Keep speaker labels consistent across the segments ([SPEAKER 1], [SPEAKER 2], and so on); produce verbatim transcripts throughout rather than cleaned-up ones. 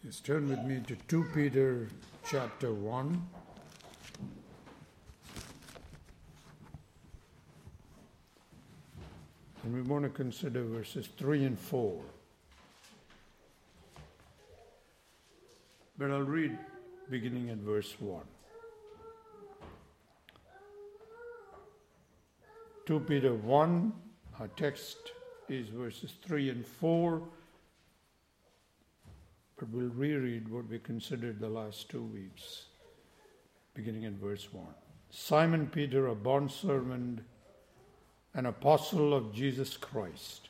[SPEAKER 1] Please turn with me to Second Peter chapter one. And we want to consider verses three and four. But I'll read beginning at verse one. Second Peter one, our text is verses three and four. But we'll reread what we considered the last two weeks, beginning at verse one. Simon Peter, a bondservant and apostle of Jesus Christ,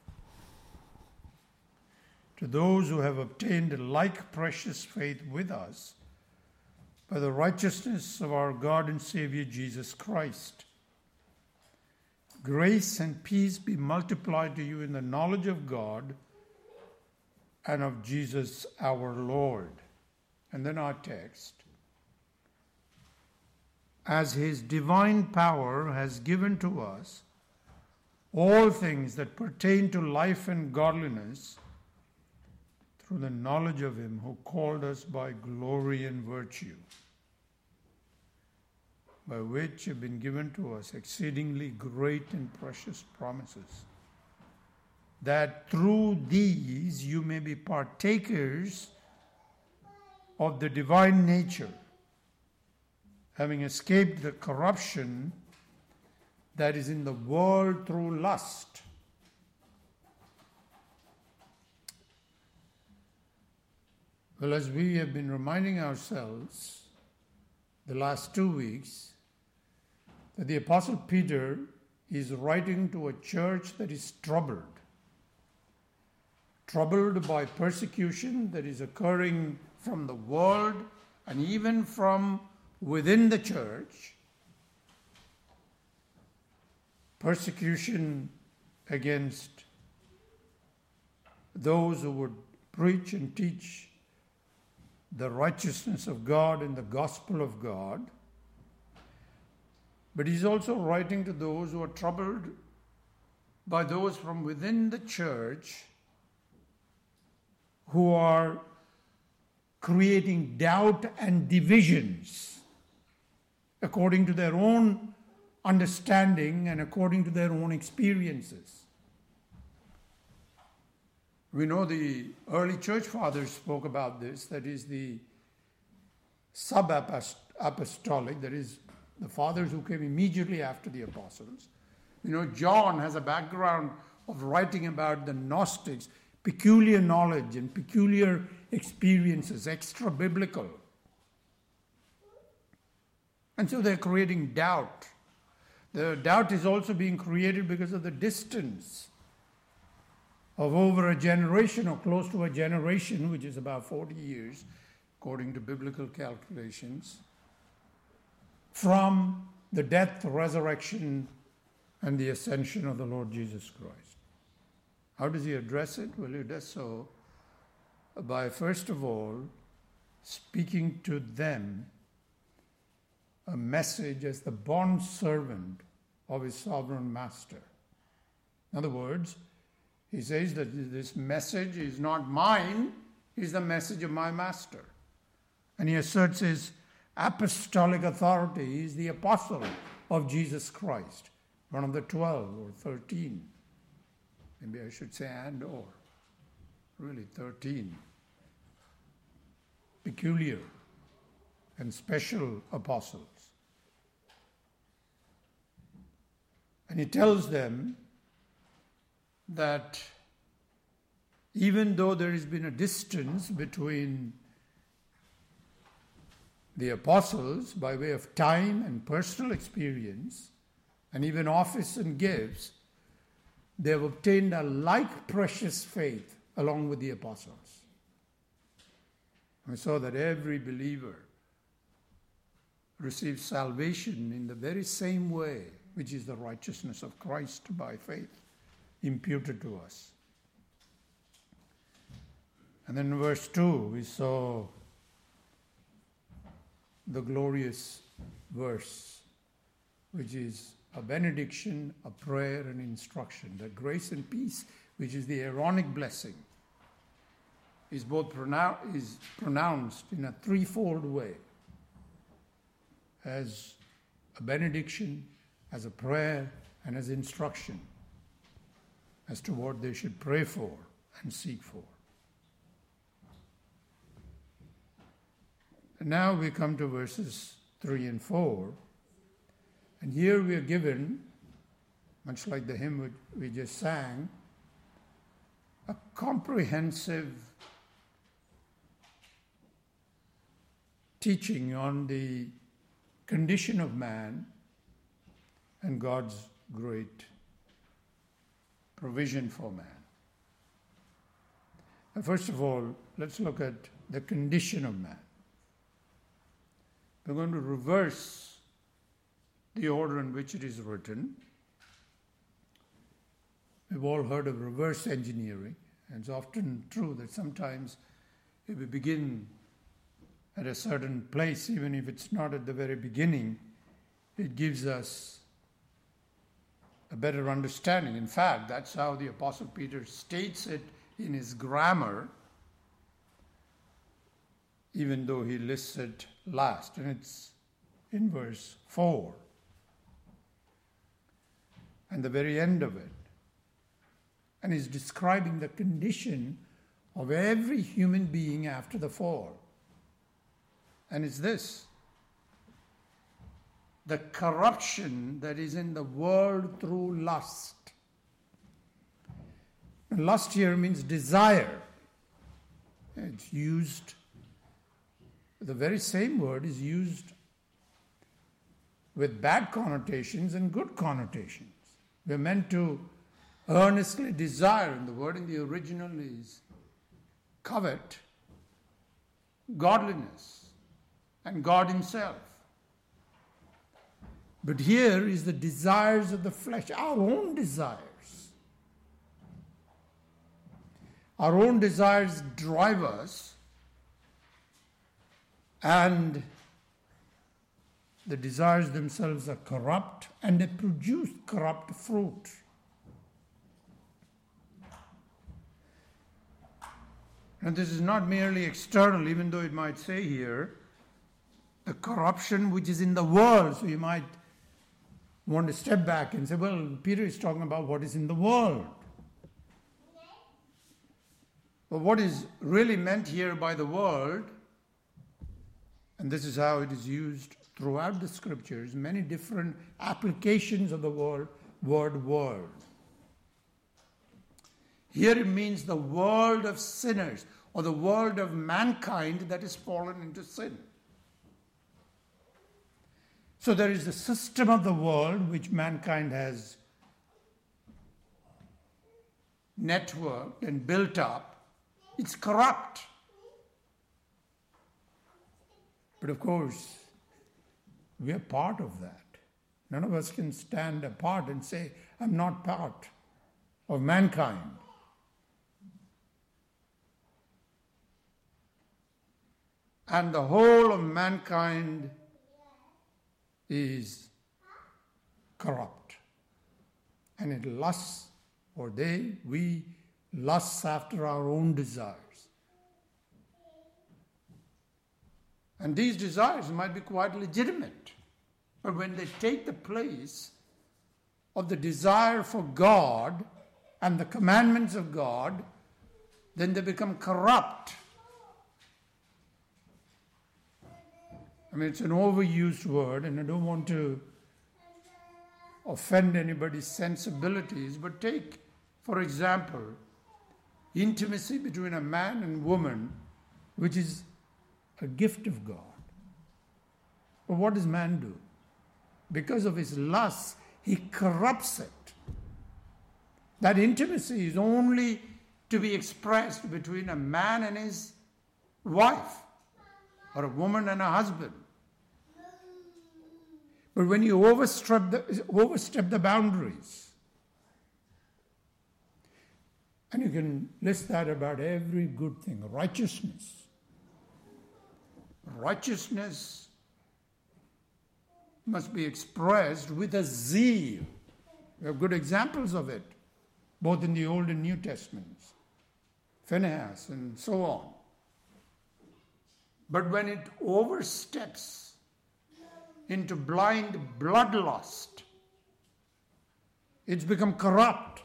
[SPEAKER 1] to those who have obtained a like precious faith with us by the righteousness of our God and Savior Jesus Christ, grace and peace be multiplied to you in the knowledge of God and of Jesus our Lord. And then our text. As his divine power has given to us all things that pertain to life and godliness through the knowledge of him who called us by glory and virtue, by which have been given to us exceedingly great and precious promises, that through these you may be partakers of the divine nature, having escaped the corruption that is in the world through lust. Well, as we have been reminding ourselves the last two weeks, that the Apostle Peter is writing to a church that is troubled. Troubled by persecution that is occurring from the world and even from within the church. Persecution against those who would preach and teach the righteousness of God and the gospel of God. But he's also writing to those who are troubled by those from within the church who are creating doubt and divisions according to their own understanding and according to their own experiences. We know the early church fathers spoke about this, that is the sub-apostolic, that is the fathers who came immediately after the apostles. You know, John has a background of writing about the Gnostics, peculiar knowledge and peculiar experiences, extra-biblical. And so they're creating doubt. The doubt is also being created because of the distance of over a generation or close to a generation, which is about forty years, according to biblical calculations, from the death, resurrection, and the ascension of the Lord Jesus Christ. How does he address it? Well, he does so by, first of all, speaking to them a message as the bond servant of his sovereign master. In other words, he says that this message is not mine, it's the message of my master. And he asserts his apostolic authority. He is the apostle of Jesus Christ, one of the twelve or thirteen. Maybe I should say and or. Really, thirteen. Peculiar and special apostles. And he tells them that even though there has been a distance between the apostles by way of time and personal experience, and even office and gifts, they have obtained a like precious faith along with the apostles. We saw that every believer receives salvation in the very same way, which is the righteousness of Christ by faith imputed to us. And then in verse two, we saw the glorious verse, which is a benediction, a prayer, and instruction, that grace and peace, which is the Aaronic blessing, is both pronou- is pronounced in a threefold way, as a benediction, as a prayer, and as instruction as to what they should pray for and seek for. And now we come to verses three and four, and here we are given, much like the hymn we just sang, a comprehensive teaching on the condition of man and God's great provision for man. And first of all, let's look at the condition of man. We're going to reverse the order in which it is written. We've all heard of reverse engineering, and it's often true that sometimes if we begin at a certain place, even if it's not at the very beginning, it gives us a better understanding. In fact, that's how the Apostle Peter states it in his grammar, even though he lists it last, and it's in verse four, and the very end of it. And he's describing the condition of every human being after the fall. And it's this: the corruption that is in the world through lust. And lust here means desire. It's used, the very same word is used with bad connotations and good connotations. We're meant to earnestly desire, and the word in the original is covet, godliness, and God Himself. But here is the desires of the flesh, our own desires. Our own desires drive us, and the desires themselves are corrupt, and they produce corrupt fruit. And this is not merely external, even though it might say here, the corruption which is in the world. So you might want to step back and say, well, Peter is talking about what is in the world. But what is really meant here by the world, and this is how it is used throughout the scriptures, many different applications of the word, word world. Here it means the world of sinners, or the world of mankind that is fallen into sin. So there is the system of the world which mankind has networked and built up. It's corrupt. But of course, we are part of that. None of us can stand apart and say, I'm not part of mankind. And the whole of mankind is corrupt. And it lusts, or they, we, lusts after our own desires. And these desires might be quite legitimate, but when they take the place of the desire for God and the commandments of God, then they become corrupt. I mean, it's an overused word, and I don't want to offend anybody's sensibilities, but take, for example, intimacy between a man and woman, which is a gift of God. But what does man do? Because of his lust, he corrupts it. That intimacy is only to be expressed between a man and his wife, or a woman and a husband. But when you overstep the, overstep the boundaries, and you can list that about every good thing, righteousness. Righteousness must be expressed with a zeal. We have good examples of it, both in the Old and New Testaments. Phinehas, and so on. But when it oversteps into blind bloodlust, it's become corrupt.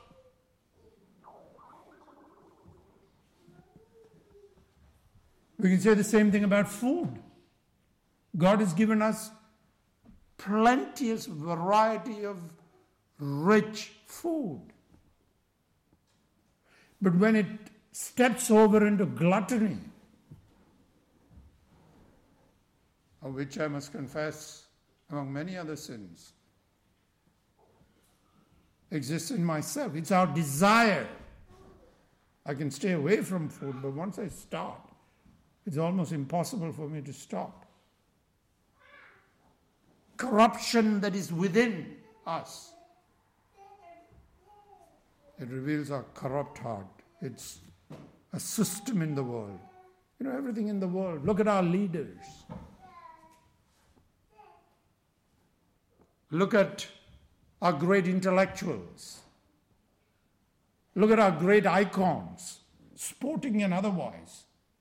[SPEAKER 1] We can say the same thing about food. God has given us plenteous variety of rich food. But when it steps over into gluttony, of which I must confess, among many other sins, exists in myself. It's our desire. I can stay away from food, but once I start, it's almost impossible for me to stop. Corruption that is within us. It reveals our corrupt heart. It's a system in the world. You know, everything in the world. Look at our leaders. Look at our great intellectuals. Look at our great icons, sporting and otherwise.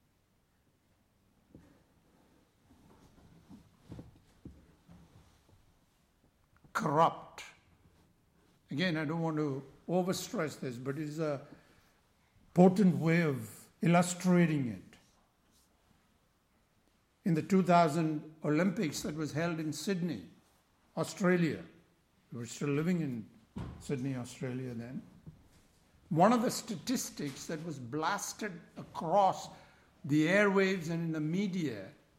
[SPEAKER 1] Corrupt. Again, I don't want to overstress this, but it is a potent way of illustrating it. In the two thousand Olympics that was held in Sydney, Australia, we were still living in Sydney, Australia then, one of the statistics that was blasted across the airwaves and in the media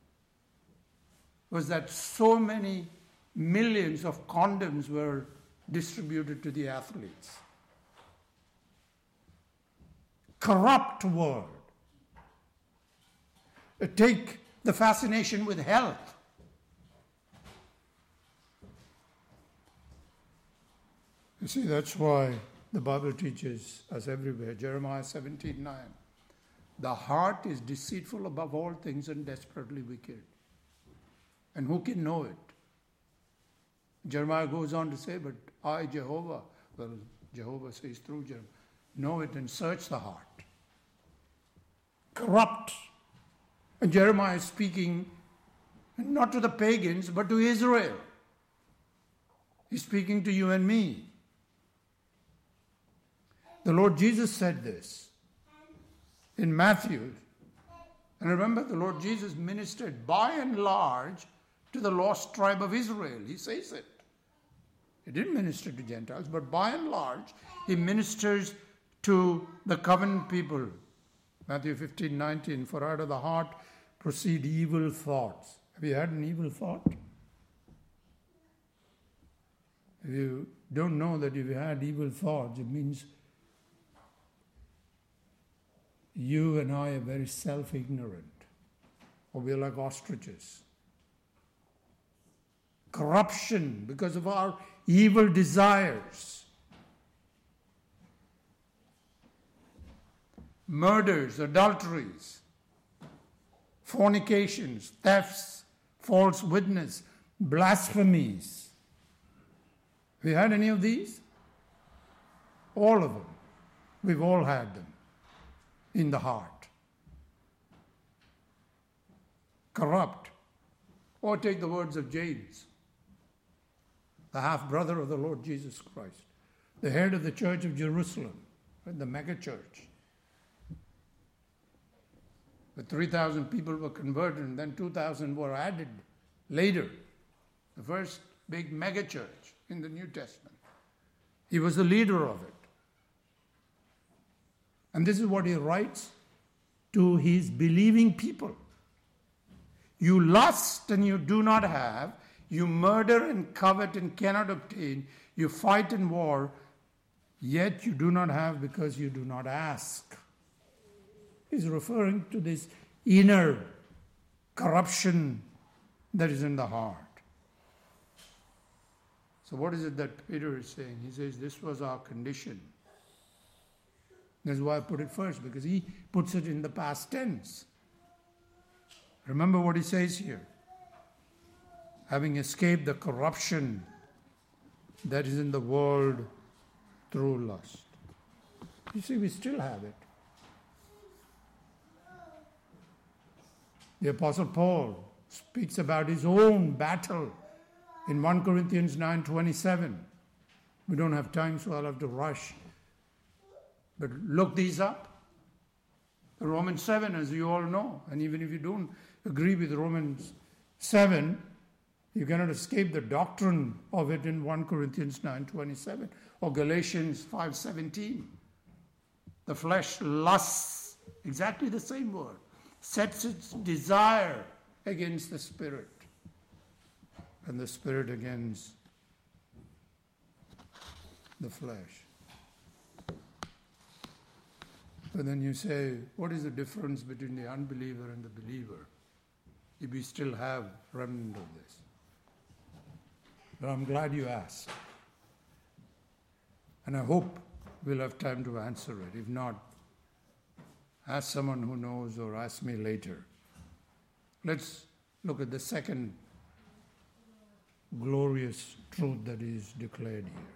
[SPEAKER 1] was that so many millions of condoms were distributed to the athletes. Corrupt world. Take the fascination with health. You see, that's why the Bible teaches us everywhere. Jeremiah seventeen nine. The heart is deceitful above all things and desperately wicked. And who can know it? Jeremiah goes on to say, but I, Jehovah, well, Jehovah says through Jeremiah, know it and search the heart. Corrupt. And Jeremiah is speaking not to the pagans, but to Israel. He's speaking to you and me. The Lord Jesus said this in Matthew. And remember, the Lord Jesus ministered by and large to the lost tribe of Israel. He says it. He didn't minister to Gentiles, but by and large, he ministers to the covenant people. Matthew fifteen nineteen, for out of the heart proceed evil thoughts. Have you had an evil thought? If you don't know that if you had evil thoughts, it means you and I are very self-ignorant, or we're like ostriches. Corruption because of our evil desires. Murders, adulteries, fornications, thefts, false witness, blasphemies. Have you had any of these? All of them. We've all had them in the heart. Corrupt. Or take the words of James, the half-brother of the Lord Jesus Christ, the head of the church of Jerusalem, the mega church. The three thousand people were converted, and then two thousand were added later. The first big mega church in the New Testament. He was the leader of it. And this is what he writes to his believing people. You lust and you do not have. You murder and covet and cannot obtain. You fight and war, yet you do not have because you do not ask. He's referring to this inner corruption that is in the heart. So what is it that Peter is saying? He says this was our condition. That's why I put it first, because he puts it in the past tense. Remember what he says here. Having escaped the corruption that is in the world through lust. You see, we still have it. The Apostle Paul speaks about his own battle in First Corinthians nine twenty-seven. We don't have time, so I'll have to rush. But look these up. Romans seven, as you all know, and even if you don't agree with Romans seven, you cannot escape the doctrine of it in First Corinthians nine twenty-seven or Galatians five seventeen. The flesh lusts, exactly the same word, sets its desire against the spirit, and the spirit against the flesh. But then you say, what is the difference between the unbeliever and the believer? If we still have remnant of this. But I'm glad you asked. And I hope we'll have time to answer it. If not, ask someone who knows or ask me later. Let's look at the second glorious truth that is declared here.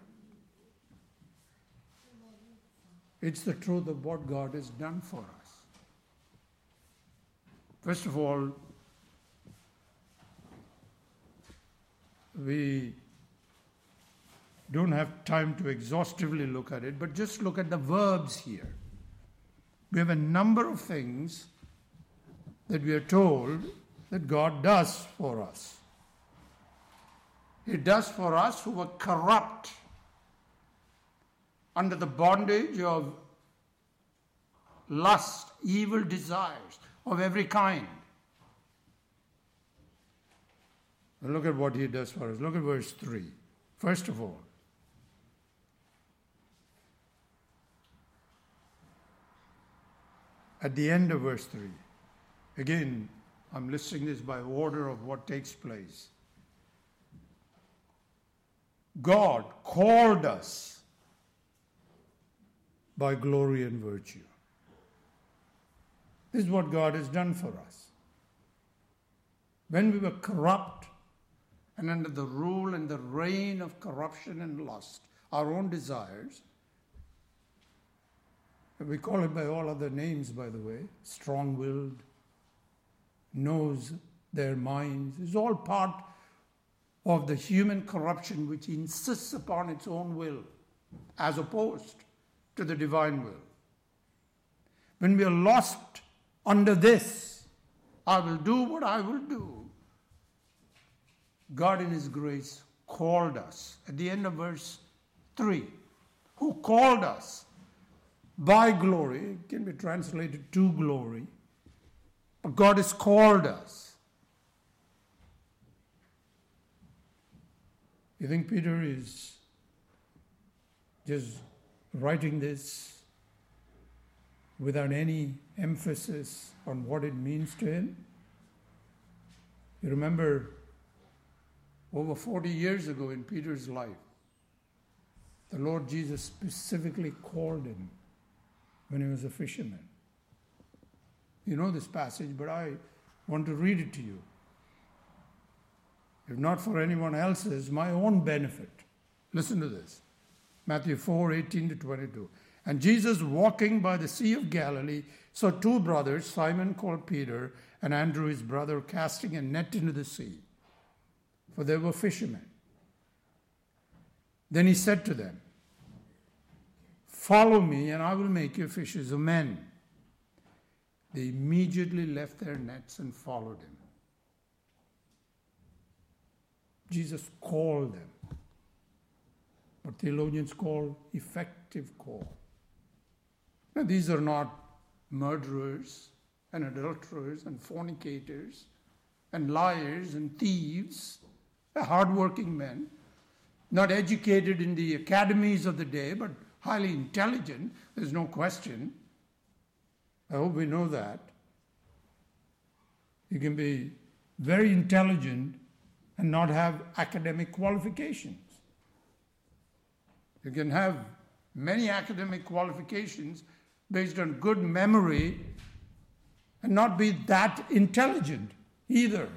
[SPEAKER 1] It's the truth of what God has done for us. First of all, we don't have time to exhaustively look at it, but just look at the verbs here. We have a number of things that we are told that God does for us. He does for us who were corrupt under the bondage of lust, evil desires of every kind. Now look at what he does for us. Look at verse three. First of all, at the end of verse three, again, I'm listing this by order of what takes place. God called us by glory and virtue. This is what God has done for us. When we were corrupt and under the rule and the reign of corruption and lust, our own desires, we call it by all other names, by the way, strong-willed, knows their minds, is all part of the human corruption which insists upon its own will, as opposed to the divine will. When we are lost under this, I will do what I will do, God in His grace called us. At the end of verse three, who called us by glory, it can be translated to glory, but God has called us. You think Peter is just writing this without any emphasis on what it means to him? You remember over forty years ago in Peter's life, the Lord Jesus specifically called him when he was a fisherman. You know this passage, but I want to read it to you. If not for anyone else's, my own benefit. Listen to this. Matthew four, eighteen to twenty-two. And Jesus, walking by the Sea of Galilee, saw two brothers, Simon called Peter, and Andrew his brother, casting a net into the sea, for they were fishermen. Then he said to them, "Follow me, and I will make you fishers of men." They immediately left their nets and followed him. Jesus called them. What theologians call effective call. Now, these are not murderers and adulterers and fornicators and liars and thieves. They're hardworking men, not educated in the academies of the day, but highly intelligent. There's no question. I hope we know that. You can be very intelligent and not have academic qualifications. You can have many academic qualifications based on good memory and not be that intelligent either.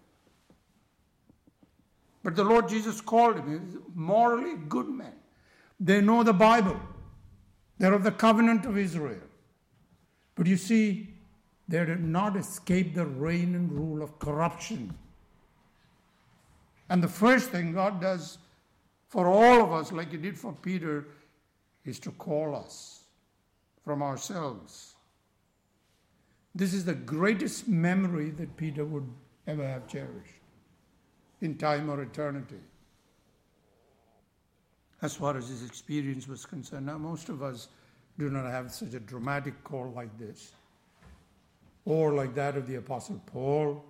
[SPEAKER 1] But the Lord Jesus called him morally good men. They know the Bible. They're of the covenant of Israel. But you see, They did not escape the reign and rule of corruption. And the first thing God does for all of us, like He did for Peter, is to call us from ourselves. This is the greatest memory that Peter would ever have cherished in time or eternity, as far as his experience was concerned. Now, most of us do not have such a dramatic call like this, or like that of the Apostle Paul.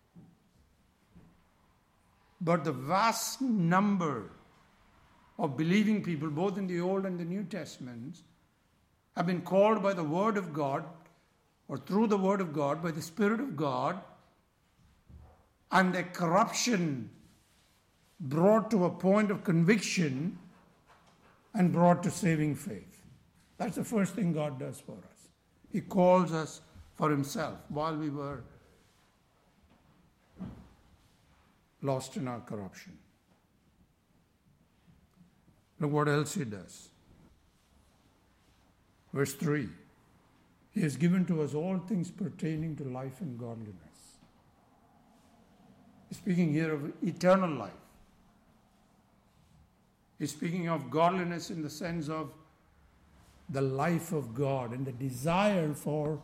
[SPEAKER 1] But the vast number of believing people, both in the Old and the New Testaments, have been called by the Word of God, or through the Word of God, by the Spirit of God, and their corruption brought to a point of conviction and brought to saving faith. That's the first thing God does for us. He calls us for Himself while we were lost in our corruption. Look what else He does. Verse three. He has given to us all things pertaining to life and godliness. He's speaking here of eternal life. He's speaking of godliness in the sense of the life of God and the desire for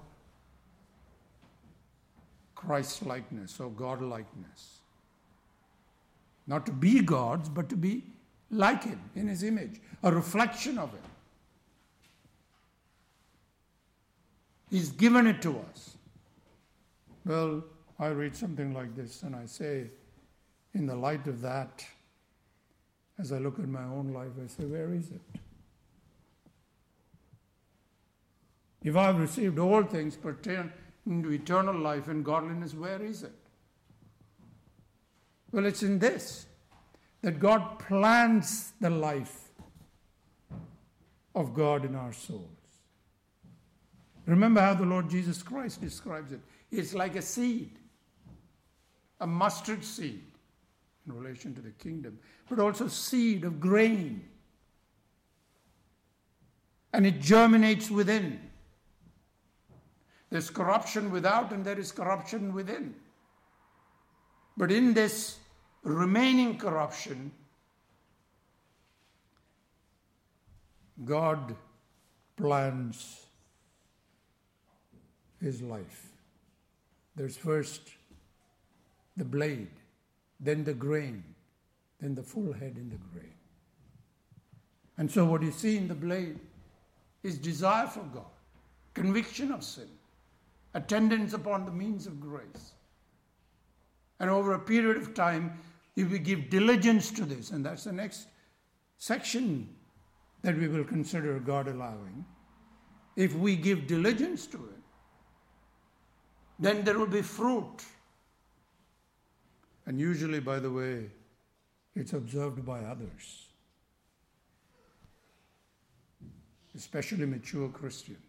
[SPEAKER 1] Christ-likeness or God-likeness. Not to be gods, but to be like Him in His image, a reflection of Him. He's given it to us. Well, I read something like this and I say, in the light of that, as I look at my own life, I say, where is it? If I've received all things pertaining to eternal life and godliness, where is it? Well, it's in this, that God plants the life of God in our souls. Remember how the Lord Jesus Christ describes it. It's like a seed, a mustard seed in relation to the kingdom, but also seed of grain. And it germinates within. There's corruption without and there is corruption within. But in this remaining corruption, God plans His life. There's first the blade, then the grain, then the full head in the grain. And so what you see in the blade is desire for God, conviction of sin, attendance upon the means of grace. And over a period of time, if we give diligence to this, and that's the next section that we will consider God allowing, if we give diligence to it, then there will be fruit. And usually, by the way, it's observed by others, especially mature Christians.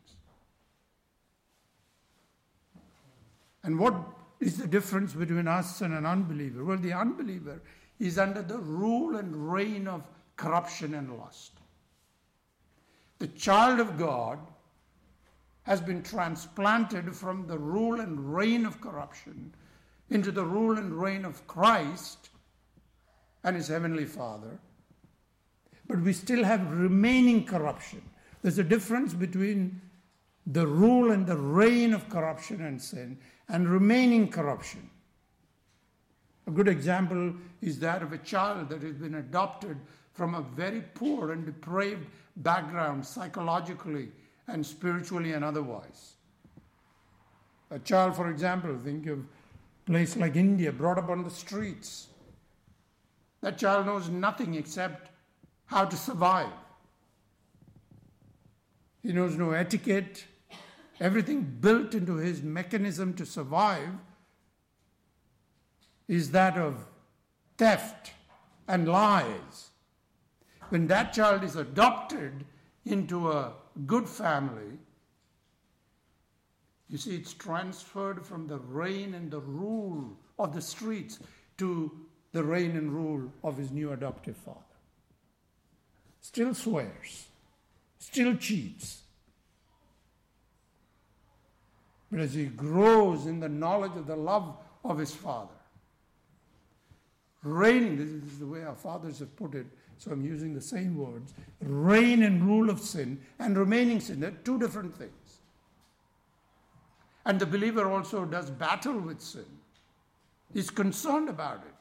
[SPEAKER 1] And what is the difference between us and an unbeliever? Well, the unbeliever is under the rule and reign of corruption and lust. The child of God has been transplanted from the rule and reign of corruption into the rule and reign of Christ and His Heavenly Father. But we still have remaining corruption. There's a difference between the rule and the reign of corruption and sin and remaining corruption. A good example is that of a child that has been adopted from a very poor and depraved background psychologically and spiritually and otherwise. A child, for example, think of a place like India, brought up on the streets. That child knows nothing except how to survive. He knows no etiquette. Everything built into his mechanism to survive is that of theft and lies. When that child is adopted into a good family, you see, it's transferred from the reign and the rule of the streets to the reign and rule of his new adoptive father. Still swears, still cheats, but as he grows in the knowledge of the love of his Father. Reigning, this is the way our fathers have put it, so I'm using the same words. Reign and rule of sin and remaining sin. They're two different things. And the believer also does battle with sin. He's concerned about it.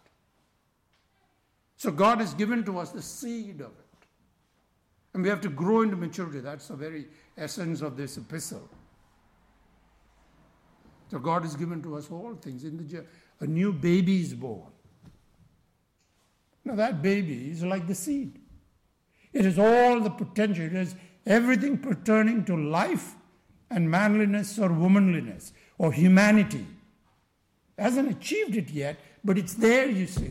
[SPEAKER 1] So God has given to us the seed of it. And we have to grow into maturity. That's the very essence of this epistle. So God has given to us all things. In the, a new baby is born. Now that baby is like the seed. It has all the potential. It has everything pertaining to life and manliness or womanliness or humanity. It hasn't achieved it yet, but it's there, you see.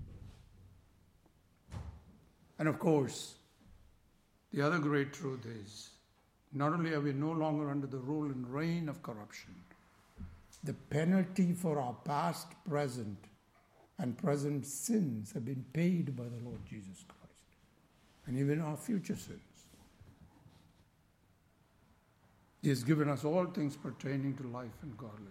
[SPEAKER 1] And of course, the other great truth is, not only are we no longer under the rule and reign of corruption, the penalty for our past, present, and present sins have been paid by the Lord Jesus Christ, and even our future sins. He has given us all things pertaining to life and godliness.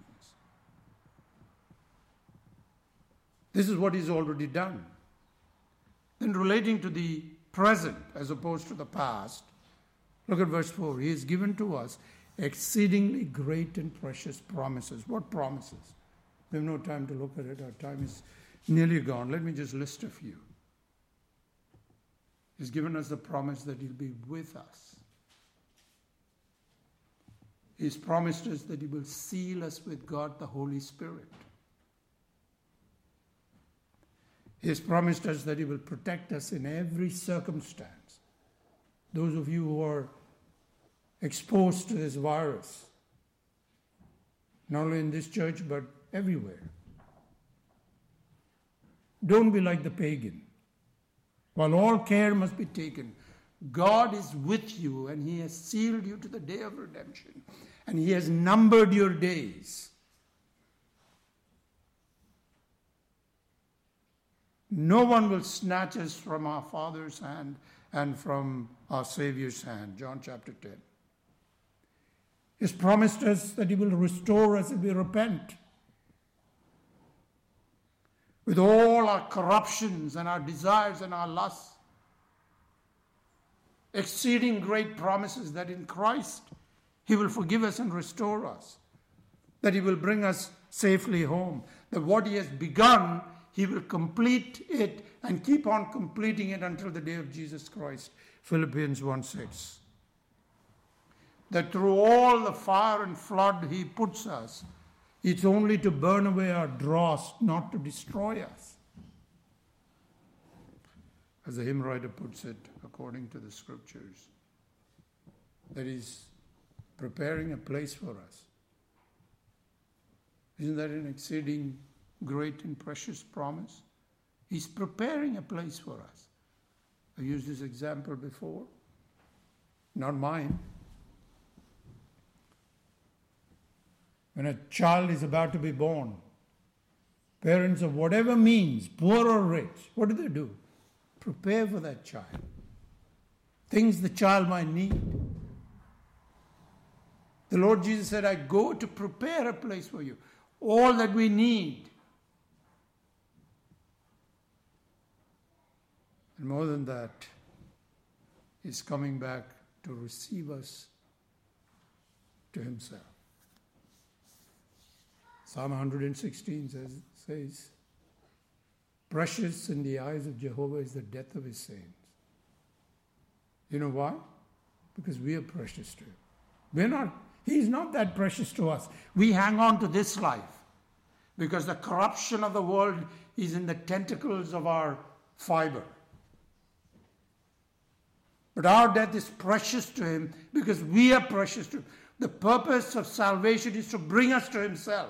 [SPEAKER 1] This is what He's already done. Then relating to the present as opposed to the past, look at verse four. He has given to us exceedingly great and precious promises. What promises? We have no time to look at it. Our time is nearly gone. Let me just list a few. He's given us the promise that He'll be with us. He's promised us that He will seal us with God, the Holy Spirit. He has promised us that He will protect us in every circumstance. Those of you who are exposed to this virus, not only in this church but everywhere, don't be like the pagan. While all care must be taken, God is with you and He has sealed you to the day of redemption, and He has numbered your days. No one will snatch us from our Father's hand and from our Savior's hand. John chapter ten. He has promised us that He will restore us if we repent. With all our corruptions and our desires and our lusts. Exceeding great promises that in Christ He will forgive us and restore us. That He will bring us safely home. That what He has begun, He will complete it and keep on completing it until the day of Jesus Christ. Philippians one six. That through all the fire and flood He puts us, it's only to burn away our dross, not to destroy us. As the hymn writer puts it, according to the scriptures, that He's preparing a place for us. Isn't that an exceeding great and precious promise? He's preparing a place for us. I used this example before, not mine. When a child is about to be born, parents of whatever means, poor or rich, what do they do? Prepare for that child. Things the child might need. The Lord Jesus said, I go to prepare a place for you. All that we need. And more than that, He's coming back to receive us to Himself. Psalm one sixteen says, says, precious in the eyes of Jehovah is the death of His saints. You know why? Because we are precious to Him. We're not, He's not that precious to us. We hang on to this life because the corruption of the world is in the tentacles of our fiber. But our death is precious to Him because we are precious to Him. The purpose of salvation is to bring us to Himself.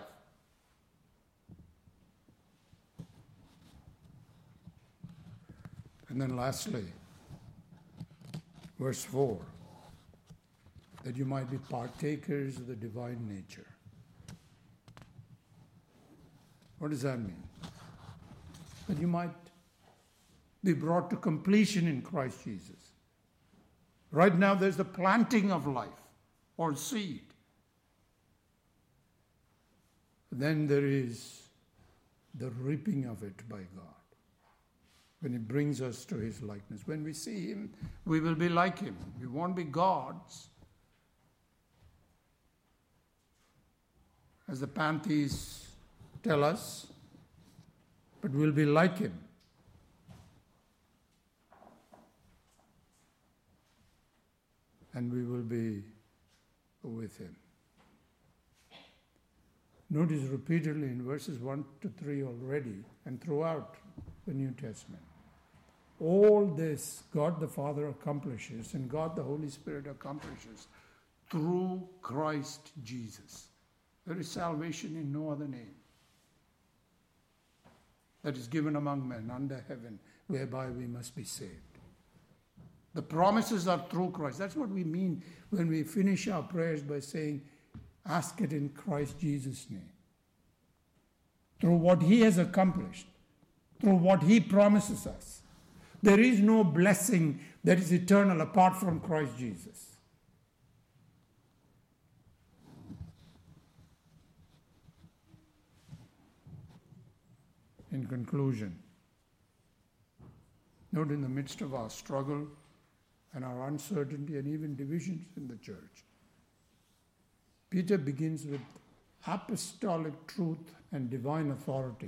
[SPEAKER 1] And then lastly, verse four, that you might be partakers of the divine nature. What does that mean? That you might be brought to completion in Christ Jesus. Right now there's the planting of life or seed. Then there is the reaping of it by God, when He brings us to His likeness. When we see Him, we will be like Him. We won't be gods. As the Pantheis tell us, but we'll be like Him. And we will be with Him. Notice repeatedly in verses one to three already and throughout the New Testament, all this God the Father accomplishes and God the Holy Spirit accomplishes through Christ Jesus. There is salvation in no other name that is given among men under heaven, whereby we must be saved. The promises are through Christ. That's what we mean when we finish our prayers by saying, ask it in Christ Jesus' name. Through what He has accomplished, through what He promises us. There is no blessing that is eternal apart from Christ Jesus. In conclusion, note in the midst of our struggle and our uncertainty and even divisions in the church, Peter begins with apostolic truth and divine authority.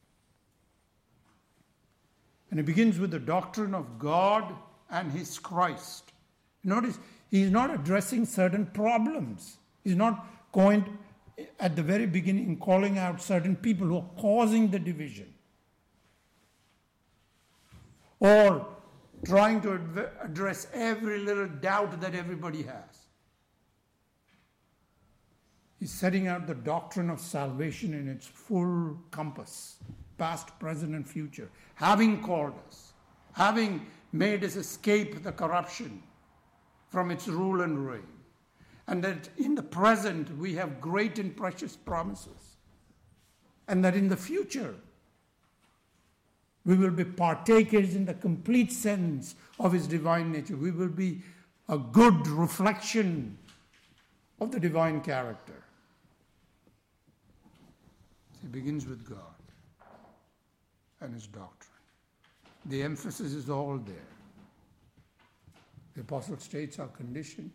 [SPEAKER 1] And he begins with the doctrine of God and His Christ. Notice, he's not addressing certain problems. He's not going at the very beginning calling out certain people who are causing the division, or trying to ad- address every little doubt that everybody has. He's setting out the doctrine of salvation in its full compass, past, present, and future, having called us, having made us escape the corruption from its rule and reign, and that in the present we have great and precious promises, and that in the future we will be partakers in the complete sense of His divine nature. We will be a good reflection of the divine character. He begins with God and His doctrine. The emphasis is all there. The apostle states our condition,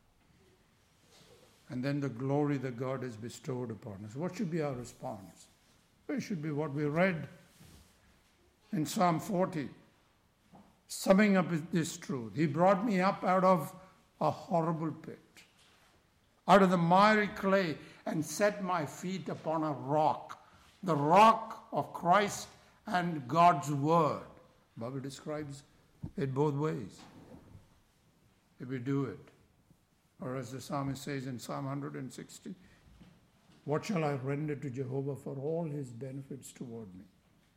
[SPEAKER 1] and then the glory that God has bestowed upon us. What should be our response? Well, it should be what we read in Psalm forty, summing up this truth. He brought me up out of a horrible pit, out of the miry clay, and set my feet upon a rock, the rock of Christ and God's Word. The Bible describes it both ways. If we do it, or as the psalmist says in Psalm one sixty, what shall I render to Jehovah for all His benefits toward me?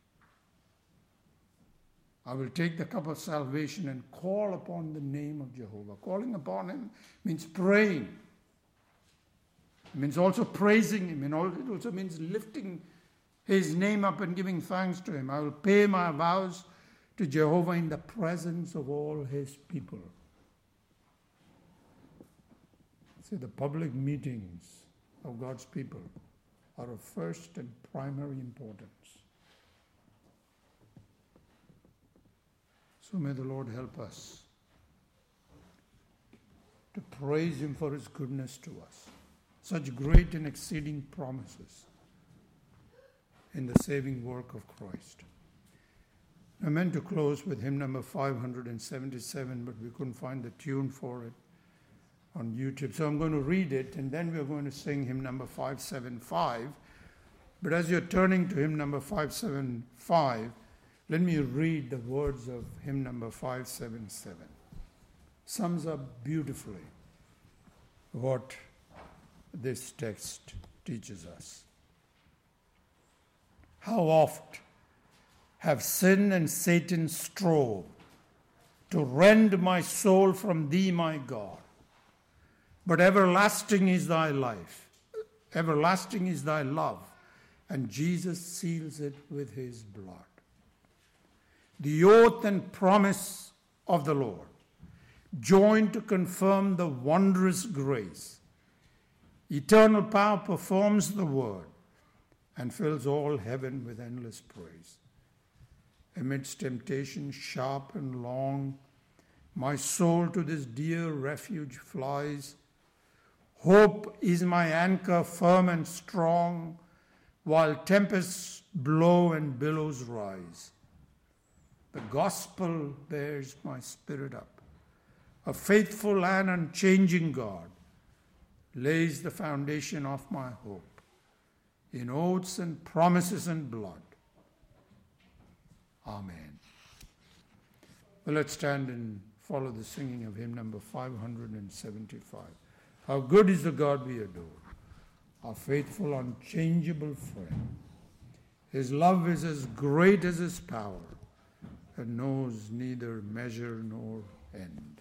[SPEAKER 1] I will take the cup of salvation and call upon the name of Jehovah. Calling upon Him means praying. It means also praising Him. And it also means lifting His name up and giving thanks to Him. I will pay my vows to Jehovah in the presence of all His people. See, the public meetings of God's people are of first and primary importance. So may the Lord help us to praise Him for His goodness to us. Such great and exceeding promises in the saving work of Christ. I meant to close with hymn number five hundred seventy-seven, but we couldn't find the tune for it on YouTube. So I'm going to read it, and then we're going to sing hymn number five seventy-five. But as you're turning to hymn number five seventy-five, let me read the words of hymn number five seventy-seven. Sums up beautifully what this text teaches us. How oft have sin and Satan strove to rend my soul from Thee, my God. But everlasting is Thy life, everlasting is Thy love, and Jesus seals it with His blood. The oath and promise of the Lord, joined to confirm the wondrous grace. Eternal power performs the word, and fills all heaven with endless praise. Amidst temptation sharp and long, my soul to this dear refuge flies. Hope is my anchor firm and strong, while tempests blow and billows rise. The gospel bears my spirit up. A faithful and unchanging God lays the foundation of my hope in oaths and promises and blood. Amen. Well, let's stand and follow the singing of hymn number five hundred seventy-five. How good is the God we adore, our faithful, unchangeable friend. His love is as great as his power, and knows neither measure nor end.